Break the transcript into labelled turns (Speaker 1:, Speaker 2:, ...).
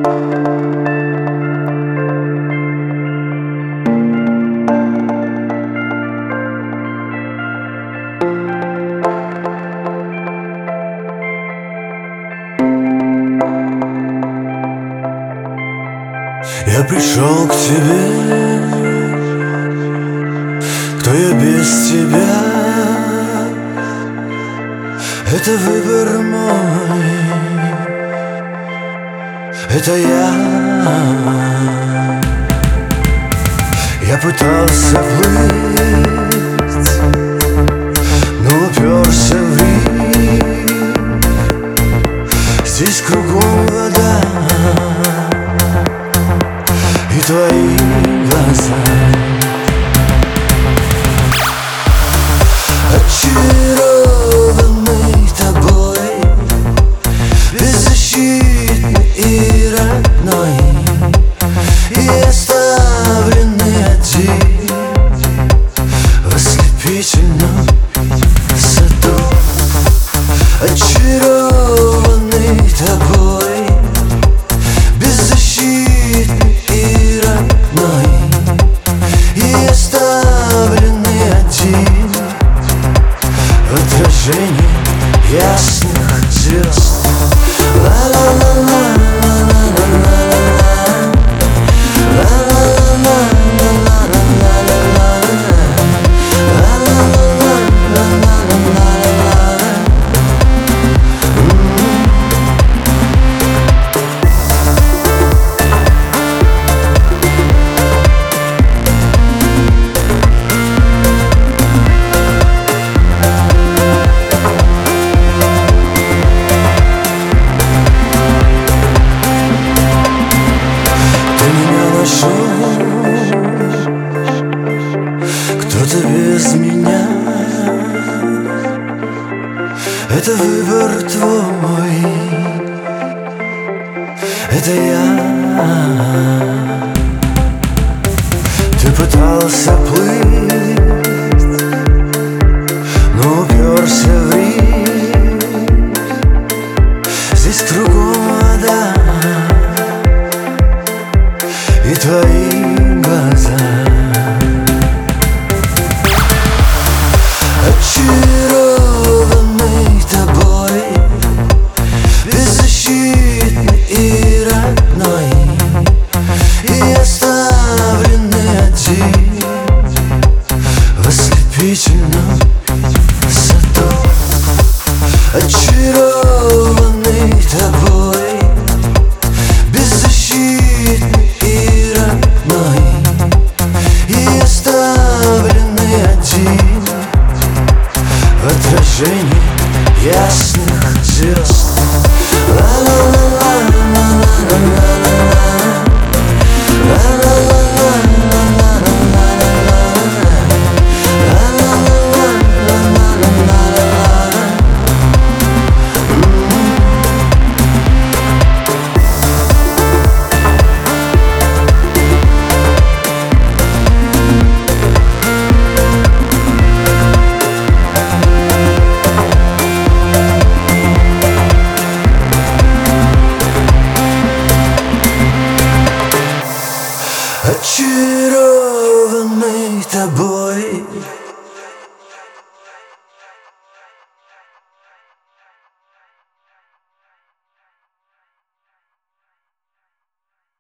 Speaker 1: Я пришел к тебе, кто я без тебя? Это выбор мой, это я. Я пытался плыть, но уперся в риф. Здесь кругом вода и твои глаза. Очарованный тобой, беззащитный и родной, и оставленный один в ослепительном саду. Очарованный тобой, беззащитный и родной, и оставленный один в отражении ясных звезд. Кто-то без меня, это выбор твой, это я. Ты пытался плыть, но уперся в риф. Здесь кругом вода и твои глаза. Очарованный тобой, беззащитный и родной, и оставленный один в ослепительном саду. Очарованный тобой, беззащитный и родной, и оставленный один в отражении ясных звезд. Очарованный тобой.